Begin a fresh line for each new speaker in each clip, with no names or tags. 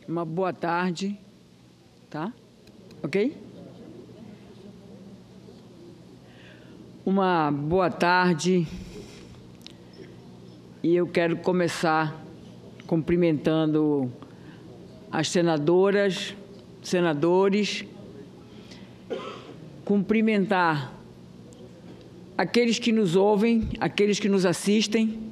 uma boa tarde, tá? Ok? Uma boa tarde, e eu quero começar cumprimentando as senadoras, senadores, cumprimentar aqueles que nos ouvem, aqueles que nos assistem,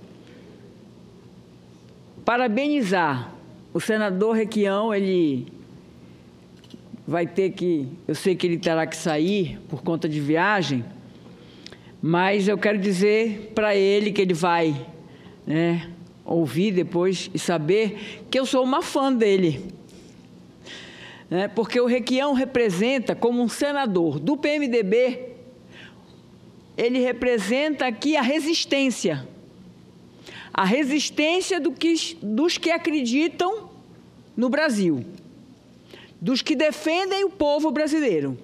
parabenizar o senador Requião. Ele vai ter que, eu sei que ele terá que sair por conta de viagem, mas eu quero dizer para ele que ele vai, ouvir depois e saber que eu sou uma fã dele, porque o Requião representa, como um senador do PMDB, ele representa aqui a resistência dos que acreditam no Brasil, dos que defendem o povo brasileiro.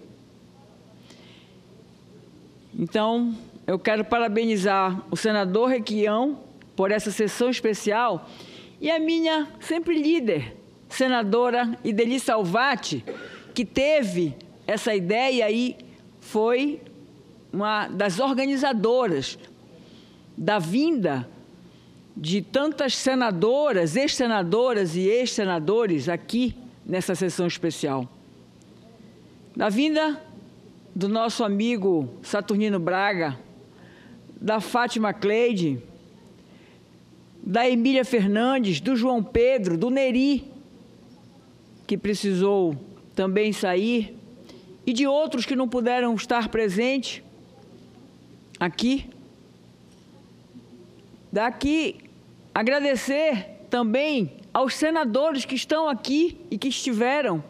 Então, eu quero parabenizar o senador Requião por essa sessão especial e a minha sempre líder, senadora Ideli Salvati, que teve essa ideia e foi uma das organizadoras da vinda de tantas senadoras, ex-senadoras e ex-senadores aqui nessa sessão especial. Da vinda do nosso amigo Saturnino Braga, da Fátima Cleide, da Emília Fernandes, do João Pedro, do Neri, que precisou também sair, e de outros que não puderam estar presentes aqui. Daqui, agradecer também aos senadores que estão aqui e que estiveram.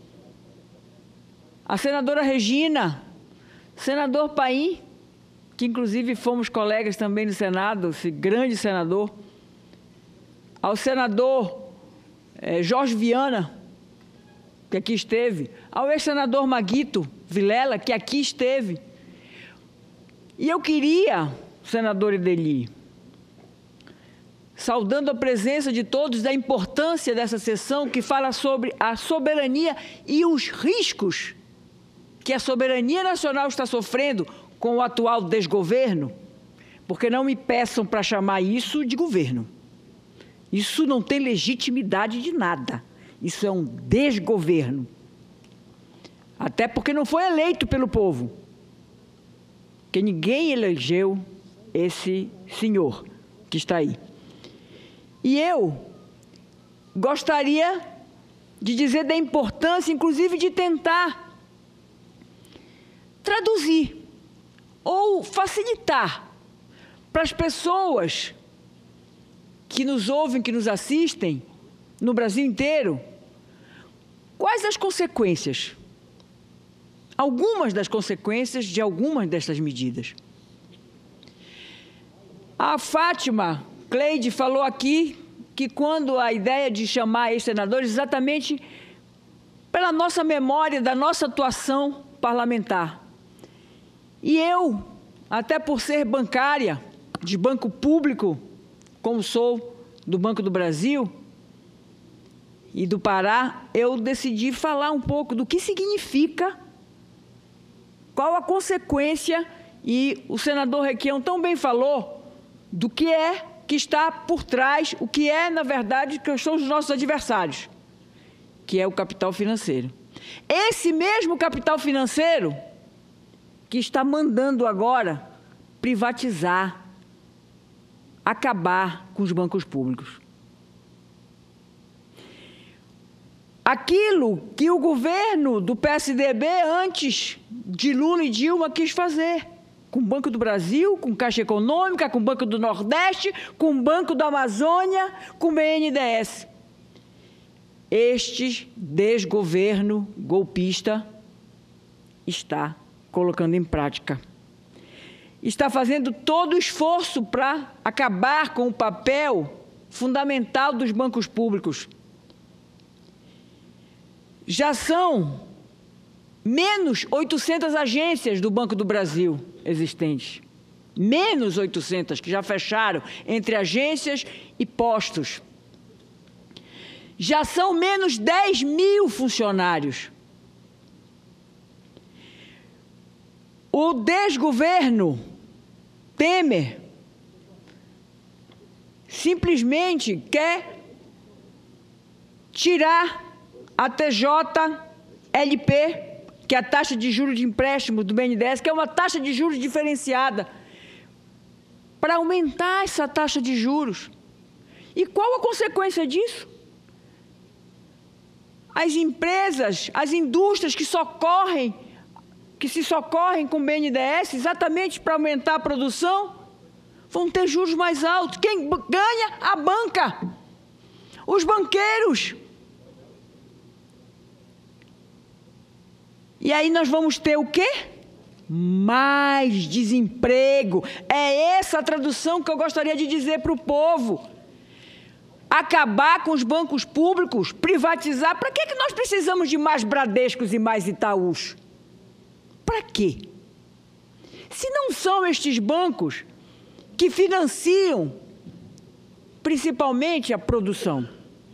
A senadora Regina, senador Paim, que inclusive fomos colegas também no Senado, esse grande senador. Ao senador Jorge Viana, que aqui esteve. Ao ex-senador Maguito Vilela, que aqui esteve. E eu queria, senador Ideli, saudando a presença de todos, da importância dessa sessão que fala sobre a soberania e os riscos que a soberania nacional está sofrendo com o atual desgoverno, porque não me peçam para chamar isso de governo. Isso não tem legitimidade de nada. Isso é um desgoverno. Até porque não foi eleito pelo povo. Porque ninguém elegeu esse senhor que está aí. E eu gostaria de dizer da importância, inclusive, de tentar traduzir ou facilitar para as pessoas que nos ouvem, que nos assistem, no Brasil inteiro, quais as consequências, algumas das consequências de algumas dessas medidas. A Fátima Cleide falou aqui que quando a ideia de chamar ex-senadores, exatamente pela nossa memória, da nossa atuação parlamentar. E eu, até por ser bancária, de banco público, como sou do Banco do Brasil e do Pará, eu decidi falar um pouco do que significa, qual a consequência, e o senador Requião tão bem falou do que é que está por trás, o que é, na verdade, que são os nossos adversários, que é o capital financeiro. Esse mesmo capital financeiro que está mandando agora privatizar, acabar com os bancos públicos. Aquilo que o governo do PSDB, antes de Lula e Dilma, quis fazer, com o Banco do Brasil, com Caixa Econômica, com o Banco do Nordeste, com o Banco da Amazônia, com o BNDES. Este desgoverno golpista está colocando em prática. Está fazendo todo o esforço para acabar com o papel fundamental dos bancos públicos. Já são menos 800 agências do Banco do Brasil existentes. Menos 800 que já fecharam entre agências e postos. já são menos 10 mil funcionários. O desgoverno Temer simplesmente quer tirar a TJLP, que é a taxa de juros de empréstimo do BNDES, que é uma taxa de juros diferenciada, para aumentar essa taxa de juros. E qual a consequência disso? As empresas, as indústrias que se socorrem com o BNDES exatamente para aumentar a produção, vão ter juros mais altos. Quem ganha? A banca, os banqueiros. E aí nós vamos ter o quê? Mais desemprego. É essa a tradução que eu gostaria de dizer para o povo. Acabar com os bancos públicos, privatizar. Para que nós precisamos de mais Bradescos e mais Itaús? Para quê? Se não são estes bancos que financiam principalmente a produção.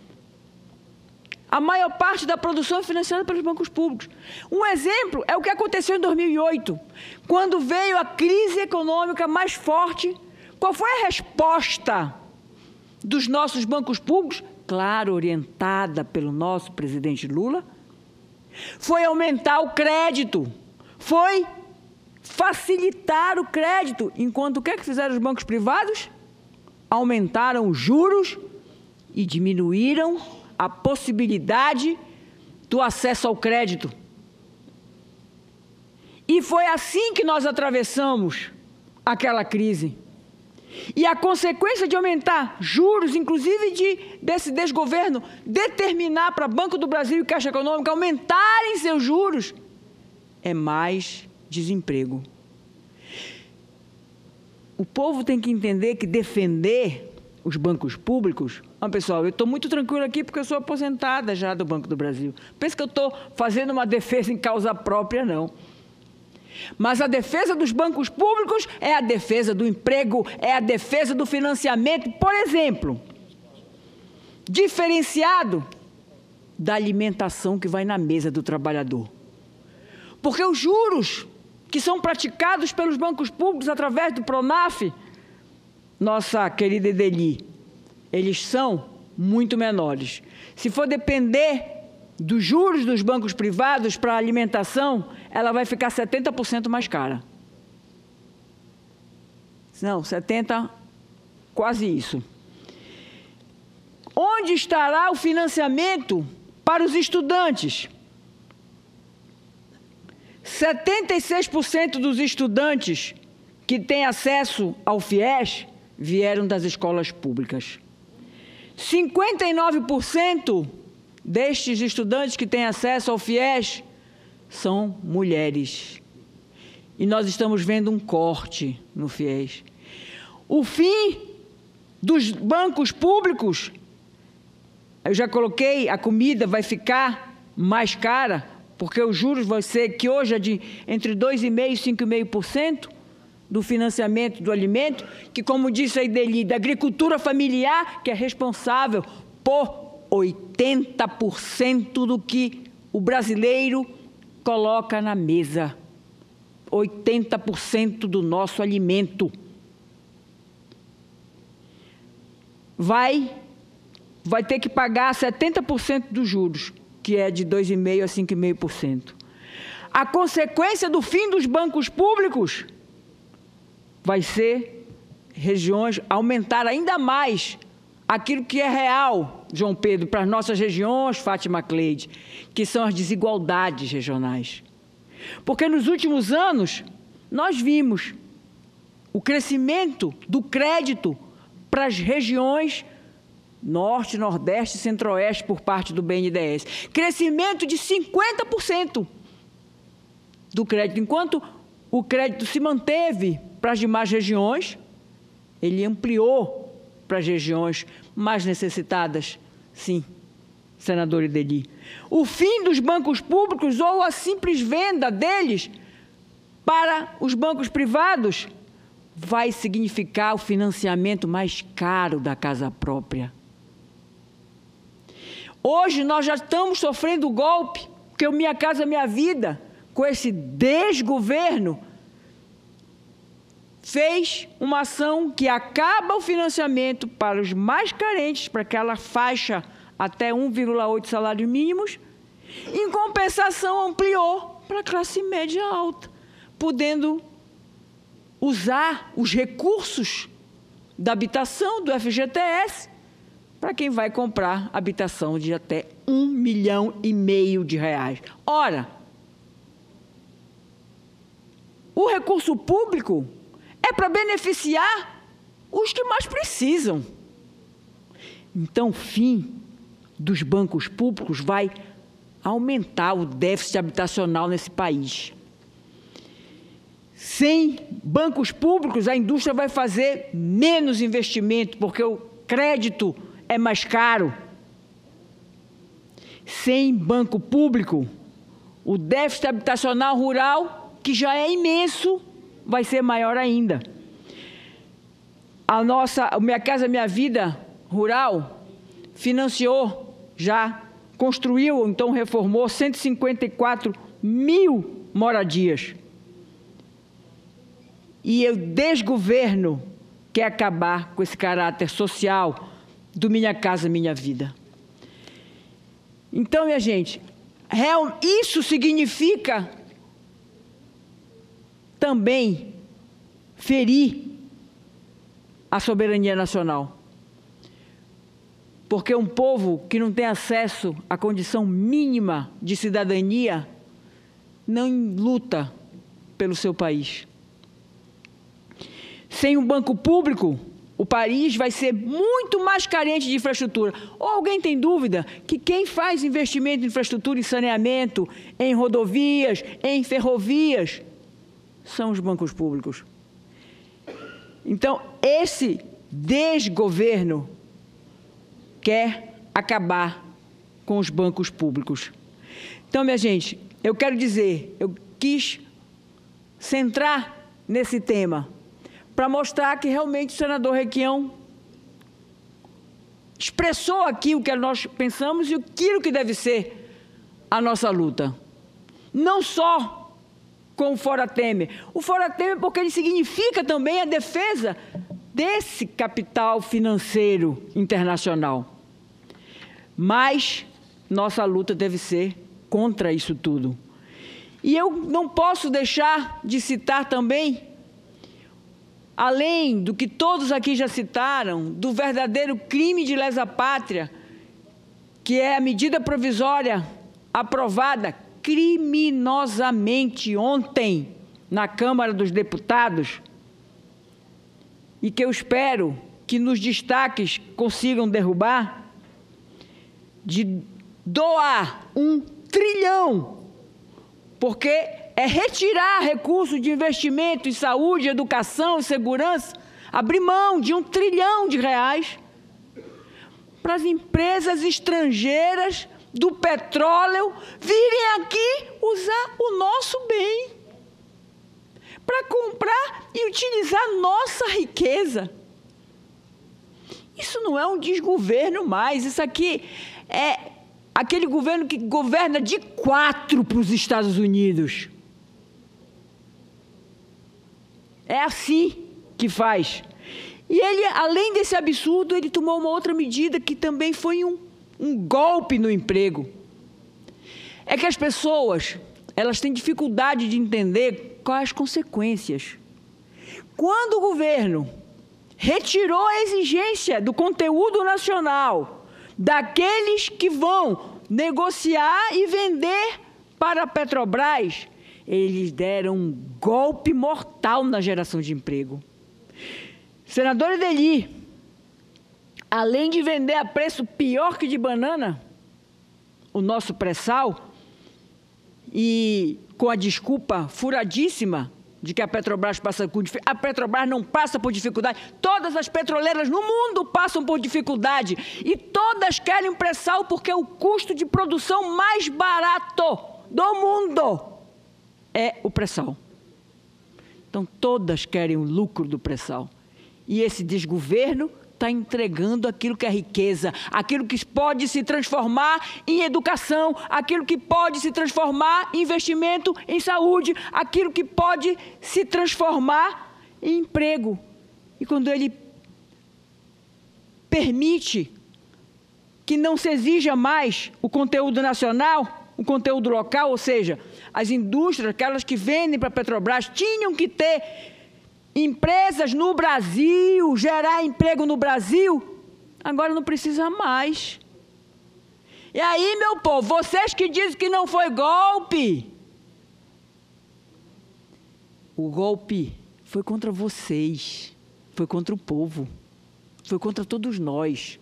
A maior parte da produção é financiada pelos bancos públicos. Um exemplo é o que aconteceu em 2008, quando veio a crise econômica mais forte. Qual foi a resposta dos nossos bancos públicos? Claro, orientada pelo nosso presidente Lula. Foi aumentar o crédito, foi facilitar o crédito. Enquanto o que fizeram os bancos privados? Aumentaram os juros e diminuíram a possibilidade do acesso ao crédito. E foi assim que nós atravessamos aquela crise. E a consequência de aumentar juros, inclusive desse desgoverno, determinar para Banco do Brasil e Caixa Econômica aumentarem seus juros, é mais desemprego. O povo tem que entender que defender os bancos públicos... pessoal, eu estou muito tranquilo aqui porque eu sou aposentada já do Banco do Brasil. Pensa que eu estou fazendo uma defesa em causa própria, não. Mas a defesa dos bancos públicos é a defesa do emprego, é a defesa do financiamento, por exemplo, diferenciado da alimentação que vai na mesa do trabalhador. Porque os juros que são praticados pelos bancos públicos através do Pronaf, nossa querida Ideli, eles são muito menores. Se for depender dos juros dos bancos privados para a alimentação, ela vai ficar 70% mais cara. Não, 70%, quase isso. Onde estará o financiamento para os estudantes? 76% dos estudantes que têm acesso ao FIES vieram das escolas públicas. 59% destes estudantes que têm acesso ao FIES são mulheres. E nós estamos vendo um corte no FIES. O fim dos bancos públicos, eu já coloquei, a comida vai ficar mais cara, porque os juros vão ser, que hoje é de entre 2,5% e 5,5% do financiamento do alimento, que, como disse a Ideli, da agricultura familiar, que é responsável por 80% do que o brasileiro coloca na mesa. 80% do nosso alimento. Vai ter que pagar 70% dos juros, que é de 2,5% a 5,5%. A consequência do fim dos bancos públicos vai ser regiões, aumentar ainda mais aquilo que é real, João Pedro, para as nossas regiões, Fátima Cleide, que são as desigualdades regionais. Porque nos últimos anos, nós vimos o crescimento do crédito para as regiões Norte, Nordeste e Centro-Oeste por parte do BNDES. Crescimento de 50% do crédito. Enquanto o crédito se manteve para as demais regiões, ele ampliou para as regiões mais necessitadas. Sim, senador Ideli. O fim dos bancos públicos ou a simples venda deles para os bancos privados vai significar o financiamento mais caro da casa própria. Hoje nós já estamos sofrendo o golpe, porque o Minha Casa Minha Vida, com esse desgoverno, fez uma ação que acaba o financiamento para os mais carentes, para aquela faixa até 1,8 salários mínimos. Em compensação, ampliou para a classe média alta, podendo usar os recursos da habitação, do FGTS, para quem vai comprar habitação de até R$1,5 milhão de reais. Ora, o recurso público é para beneficiar os que mais precisam. Então, o fim dos bancos públicos vai aumentar o déficit habitacional nesse país. Sem bancos públicos, a indústria vai fazer menos investimento, porque o crédito é mais caro. Sem banco público, o déficit habitacional rural, que já é imenso, vai ser maior ainda. O Minha Casa Minha Vida Rural financiou, já construiu, então reformou 154 mil moradias. E o desgoverno quer acabar com esse caráter social do Minha Casa Minha Vida. Então, minha gente, isso significa também ferir a soberania nacional. Porque um povo que não tem acesso à condição mínima de cidadania não luta pelo seu país. Sem um banco público, o país vai ser muito mais carente de infraestrutura. Ou alguém tem dúvida que quem faz investimento em infraestrutura e saneamento, em rodovias, em ferrovias, são os bancos públicos. Então, esse desgoverno quer acabar com os bancos públicos. Então, minha gente, eu quero dizer, eu quis centrar nesse tema para mostrar que realmente o senador Requião expressou aqui o que nós pensamos e aquilo que deve ser a nossa luta. Não só com o Fora Temer. O Fora Temer porque ele significa também a defesa desse capital financeiro internacional. Mas nossa luta deve ser contra isso tudo. E eu não posso deixar de citar também, além do que todos aqui já citaram, do verdadeiro crime de lesa pátria, que é a medida provisória aprovada criminosamente ontem na Câmara dos Deputados, e que eu espero que nos destaques consigam derrubar, de doar 1 trilhão, porque é retirar recursos de investimento em saúde, educação e segurança, abrir mão de 1 trilhão de reais para as empresas estrangeiras do petróleo virem aqui usar o nosso bem para comprar e utilizar nossa riqueza. Isso não é um desgoverno mais, isso aqui é aquele governo que governa de 4 para os Estados Unidos. É assim que faz. E ele, além desse absurdo, ele tomou uma outra medida que também foi um golpe no emprego. É que as pessoas, elas têm dificuldade de entender quais as consequências. Quando o governo retirou a exigência do conteúdo nacional daqueles que vão negociar e vender para a Petrobras, eles deram um golpe mortal na geração de emprego. Senador Ideli, além de vender a preço pior que de banana, o nosso pré-sal, e com a desculpa furadíssima de que a Petrobras passa por dificuldade. A Petrobras não passa por dificuldade. Todas as petroleiras no mundo passam por dificuldade. E todas querem pré-sal porque é o custo de produção mais barato do mundo é o pré-sal. Então, todas querem o lucro do pré-sal. E esse desgoverno está entregando aquilo que é riqueza, aquilo que pode se transformar em educação, aquilo que pode se transformar em investimento em saúde, aquilo que pode se transformar em emprego. E quando ele permite que não se exija mais o conteúdo nacional, o conteúdo local, ou seja, as indústrias, aquelas que vendem para a Petrobras, tinham que ter empresas no Brasil, gerar emprego no Brasil, agora não precisa mais. E aí, meu povo, vocês que dizem que não foi golpe, o golpe foi contra vocês, foi contra o povo, foi contra todos nós.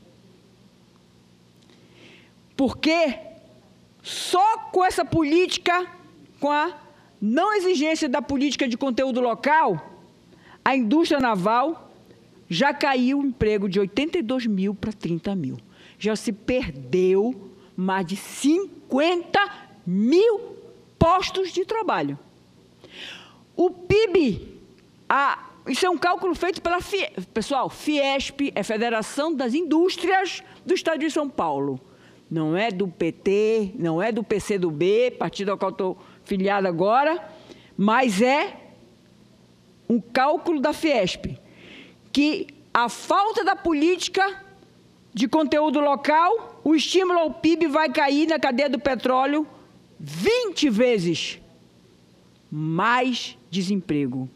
Porque só com essa política, com a não exigência da política de conteúdo local, a indústria naval já caiu o emprego de 82 mil para 30 mil. Já se perdeu mais de 50 mil postos de trabalho. O PIB, isso é um cálculo feito pela pessoal, Fiesp, é Federação das Indústrias do Estado de São Paulo. Não é do PT, não é do PCdoB, partido ao qual estou filiado agora, mas é um cálculo da Fiesp, que a falta da política de conteúdo local, o estímulo ao PIB vai cair na cadeia do petróleo 20 vezes mais desemprego.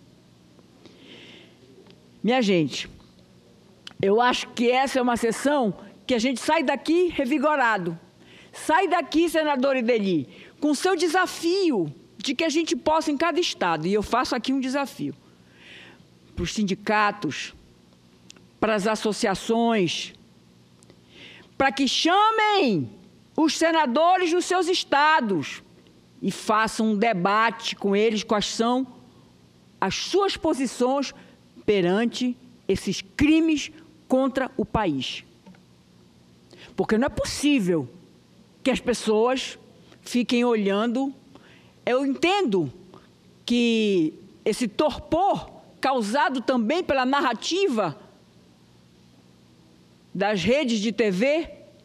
Minha gente, eu acho que essa é uma sessão que a gente sai daqui revigorado. Sai daqui, senador Ideli, com o seu desafio de que a gente possa em cada estado, e eu faço aqui um desafio, para os sindicatos, para as associações, para que chamem os senadores dos seus estados e façam um debate com eles, quais são as suas posições perante esses crimes contra o país. Porque não é possível que as pessoas fiquem olhando. Eu entendo que esse torpor causado também pela narrativa das redes de TV,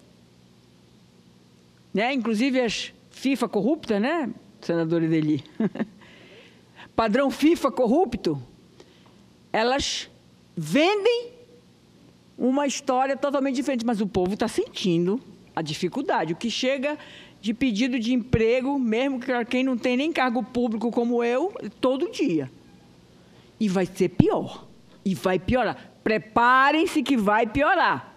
né? Inclusive as FIFA corruptas, né, senador Ideli? Padrão FIFA corrupto, elas vendem uma história totalmente diferente, mas o povo está sentindo a dificuldade. O que chega de pedido de emprego, mesmo para quem não tem nem cargo público como eu, todo dia. E vai ser pior. E vai piorar. Preparem-se que vai piorar.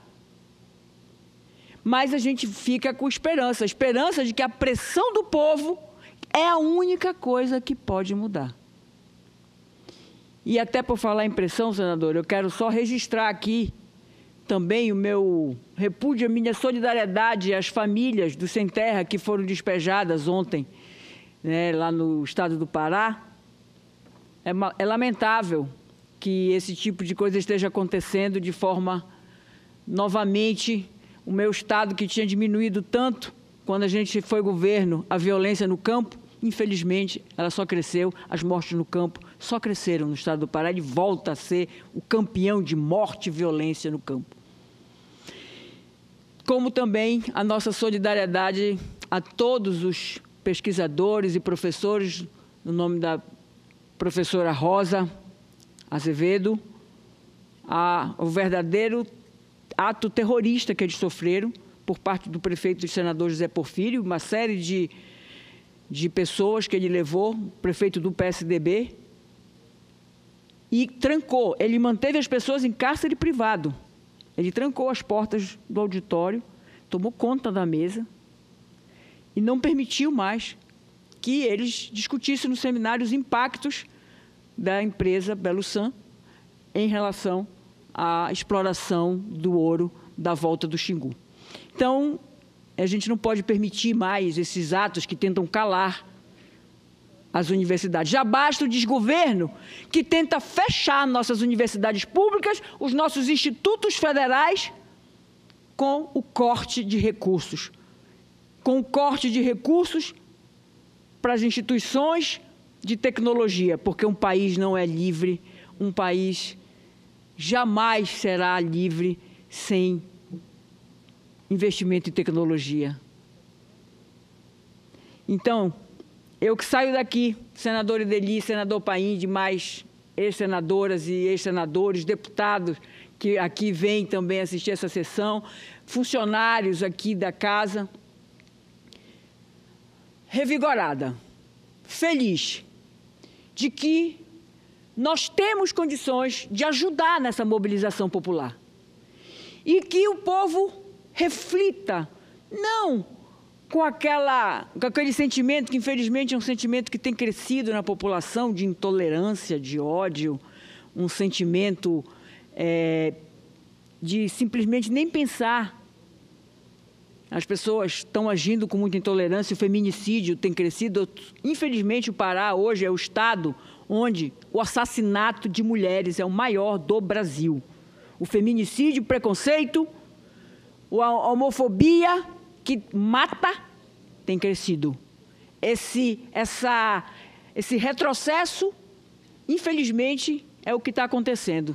Mas a gente fica com esperança. A esperança de que a pressão do povo é a única coisa que pode mudar. E até por falar em pressão, senador, eu quero só registrar aqui também o meu repúdio, a minha solidariedade às famílias do Sem Terra que foram despejadas ontem, né, lá no estado do Pará. É lamentável que esse tipo de coisa esteja acontecendo de forma, novamente, o meu estado que tinha diminuído tanto quando a gente foi governo, a violência no campo, infelizmente, ela só cresceu, as mortes no campo só cresceram no estado do Pará, ele volta a ser o campeão de morte e violência no campo. Como também a nossa solidariedade a todos os pesquisadores e professores, no nome da professora Rosa Azevedo, o verdadeiro ato terrorista que eles sofreram por parte do prefeito e senador José Porfírio, uma série de pessoas que ele levou, prefeito do PSDB, e trancou. Ele manteve as pessoas em cárcere privado. Ele trancou as portas do auditório, tomou conta da mesa e não permitiu mais que eles discutissem no seminário os impactos da empresa Belusan em relação à exploração do ouro da volta do Xingu. Então, a gente não pode permitir mais esses atos que tentam calar as universidades. Já basta o desgoverno que tenta fechar nossas universidades públicas, os nossos institutos federais, com o corte de recursos. Com o corte de recursos para as instituições de tecnologia, porque um país não é livre, um país jamais será livre sem investimento em tecnologia. Então, eu que saio daqui, senador Ideli, senador Paim, demais ex-senadoras e ex-senadores, deputados que aqui vêm também assistir essa sessão, funcionários aqui da casa, revigorada, feliz de que nós temos condições de ajudar nessa mobilização popular e que o povo reflita, não com aquele sentimento que, infelizmente, é um sentimento que tem crescido na população, de intolerância, de ódio, um sentimento de simplesmente nem pensar. As pessoas estão agindo com muita intolerância, o feminicídio tem crescido. Infelizmente, o Pará hoje é o estado onde o assassinato de mulheres é o maior do Brasil. O feminicídio, o preconceito, a homofobia que mata tem crescido. Esse retrocesso, infelizmente, é o que está acontecendo.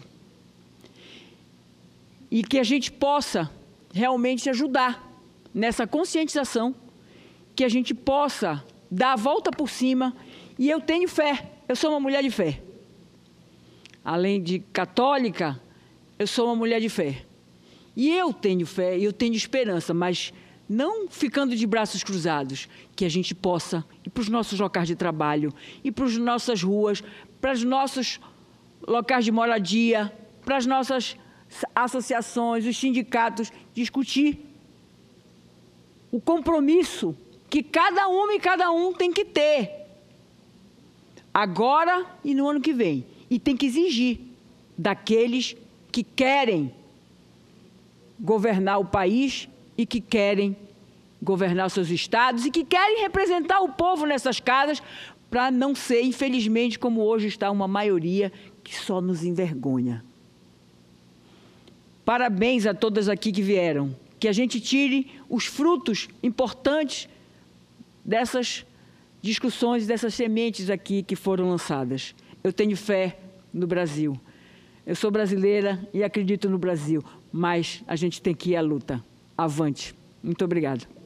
E que a gente possa realmente ajudar nessa conscientização, que a gente possa dar a volta por cima. E eu tenho fé, eu sou uma mulher de fé. Além de católica, eu sou uma mulher de fé. E eu tenho fé, eu tenho esperança, mas não ficando de braços cruzados, que a gente possa ir para os nossos locais de trabalho, ir para as nossas ruas, para os nossos locais de moradia, para as nossas associações, os sindicatos, discutir o compromisso que cada uma e cada um tem que ter, agora e no ano que vem. E tem que exigir daqueles que querem governar o país e que querem governar seus estados e que querem representar o povo nessas casas, para não ser, infelizmente, como hoje está uma maioria que só nos envergonha. Parabéns a todas aqui que vieram, que a gente tire os frutos importantes dessas discussões, dessas sementes aqui que foram lançadas. Eu tenho fé no Brasil. Eu sou brasileira e acredito no Brasil, mas a gente tem que ir à luta. Avante. Muito obrigada.